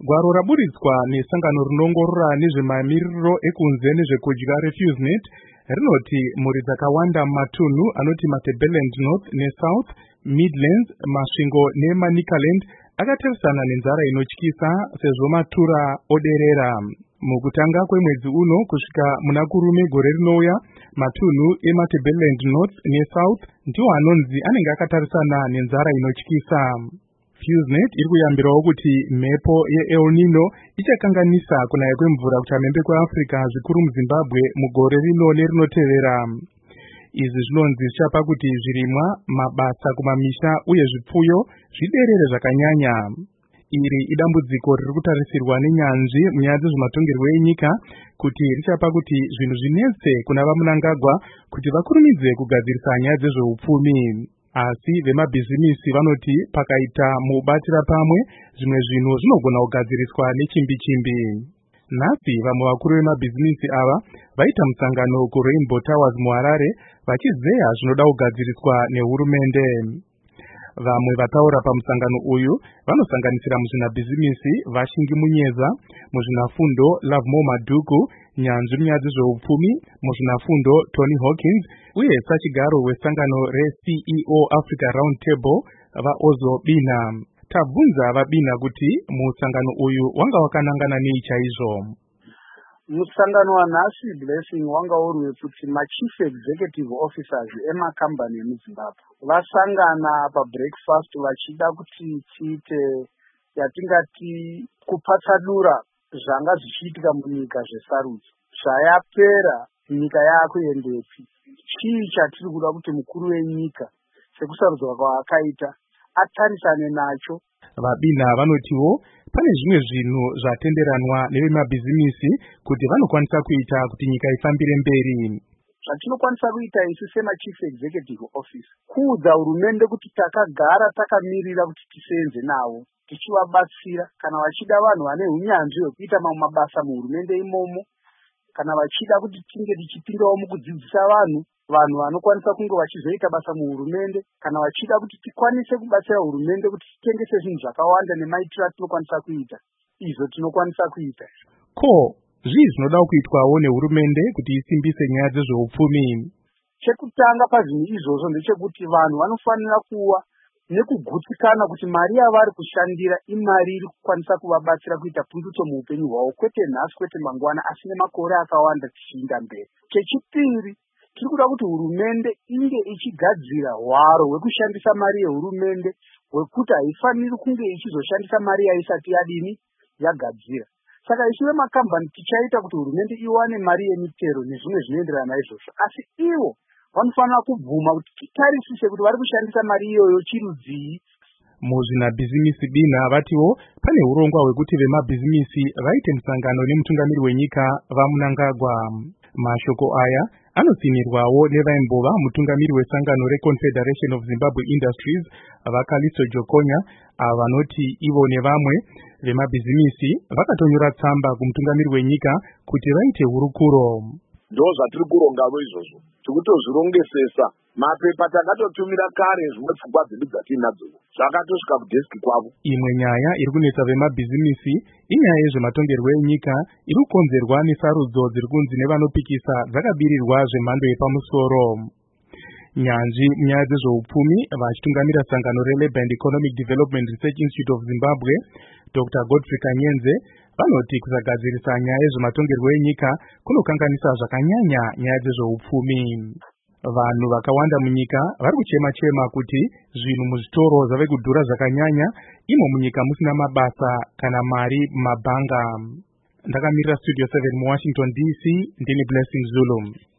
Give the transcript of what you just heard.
Gwaro raburitswa nesangano rinongorora nezvemamiriro ekunze nezvekudya reFusenet rinoti mhuri dzakawanda mumatunhu anoti Matabeleland North neSouth, Midlands, Masvingo neManicaland akatarisana nenzara inotyisa sezvo matura oderera. Mukutanga kwemwedzi uno kusvika muna kurume gore rinouya, matunhu eMatabeleland North neSouth ndiwo anonzi anenge akatarisana nenzara inotyisa. Fusenet iri kuyambirawo kuti mhepo yeEl Nino ichakanganisa kunaya kwemvura kuchamhembe kweAfrica zvikuru muZimbabwe mugore rino nerinotevera. Izvi zvinonzi zvichapa kuti zvirimwa, mabasa kumamisha uye zvipfuyo zviderere zvakanyanya. Iri idambudziko riri kutarisirwa nenyanzvi munyaya dzezvematongerwo enyika kuti richapa kuti zvinhu zvinetse kuna vaMnangagwa kuti vakurumidze kugadzirisa nyaya dzezveupfumi. Asi vemabhizimisi vanoti pakaita mubatira pamwe zvimwe zvinhu zvinogona kugadziriswa nechimbi-chimbi. Nhasi vamwe vakuru vemabhizimisi ava vaita musangano kuRainbow Towers muHarare vachizeya zvinoda kugadziriswa nehurumende. Vamwe vataura pamusangano uyu vanosanganisira muzvinabhizimisi Vashingi Munyeza, muzvinafundo Lovemore Maduku, nyanzvi munyaya dzezveupfumi, muzvinafundo Tony Hawkins uye sachigaro wesangano reCEO Africa Round Table vaOzo Bina. Tabvunza vaBina kuti musangano uyu wanga wakanangana nei chaizvo. Musangano wanhasi Blessing wanga uri wekuti machief executive officers emakambani emuZimbabwe vasangana pabreakfast vachida kuti tiite yatingati kupatsanura zvanga zvichiitika munyika zvesarudzo. Zvayapera nyika yakuendepi? Chii chatiri kuda kuti mukuru wenyika sekusarudzwa kwaakaita atarisane nacho? VaBina vanotiwo pane zvimwe zvinhu zvatenderanwa nevemabhizimisi kuti vanokwanisa kuita kuti nyika ifambire mberi. Zvatinokwanisa kuita isu semachief executive office kuudza hurumende kuti takagara takamirira kuti tisenze navo tichivabatsira kana vachida vanhu vane hunyanzvi hwekuita mamwe mabasa muhurumende imomo, kana vachida kuti tinge tichipindawo mukudzidzisa vanhu vanokwanisa kunge vachizoita basa muhurumende, kana vachida kuti tikwanise kubatsira hurumende kuti titengese zvinhu zvakawanda nemaitiro atinokwanisa kuita, izvo tinokwanisa kuita. Ko, zvii zvinoda kuitwawo nehurumende kuti isimbise nyaya dzezveupfumi? Chekutanga pazvinhu izvozvo ndechekuti vanhu vanofanira kuva nekugutsikana kuti mari yavari kushandira imari iri kukwanisa kuvabatsira kuita pundutso muupenyu hwavo, kwete nhasi, kwete mangwana, asi nemakore akawanda tichiinda mberi. Chechipiri, tiri kuda kuti hurumende inge ichigadzira hwaro hwekushandisa mari yehurumende hwekuti haifaniri kunge ichizoshandisa mari yaisati yagadzira. Saka isu vemakambani tichaita kuti hurumende iwane mari yemitero nezvimwe zvinoenderana naizvozvo, asi ivo vanofanira kubvuma kuti titarisise kuti vari kushandisa mari iyoyo chirudzii. Muzvinabhizimisi Bina vatiwo pane urongwa hwekuti vemabhizimisi vaite musangano nemutungamiri wenyika vaMnangagwa. Mashoko aya anosimirwawo nevaimbova mutungamiri wesangano reConfederation of Zimbabwe Industries vaKalisto Jokonya, ava vanoti ivo nevamwe vemabhizimisi vakatonyora tsamba kumutungamiri wenyika kuti vaite hurukuro. Ndo zvatiri kurongavo izvozvo, tikutozvirongesesa. Mapepa takatotumira kare zvimwe pfungwa dzedu dzatinadzo zvakatosvika kudheski kwavo. Imwe nyaya iri kunetsa vemabhizimisi inyaya yezvematongerwo enyika iri kukonzerwa nesarudzo dziri kunzi nevanopikisa dzakabirirwa zvemhando yepamusoro. Nyanzvi munyaya dzezveupfumi vachitungamira sangano reLabour and Economic Development Research Institute of Zimbabwe, Dr. Godfrey Kanyenze, vanoti kusagadzirisa nyaya yezvematongerwo enyika kunokanganisa zvakanyanya nyaya dzezveupfumi. Vanhu vakawanda munyika vari kuchema-chema kuti zvinhu muzvitoro zvave kudhura zvakanyanya, imo munyika musina mabasa kana mari mumabhanga. Ndakamirira Studio 7 muWashington DC, ndini Blessing Zulu.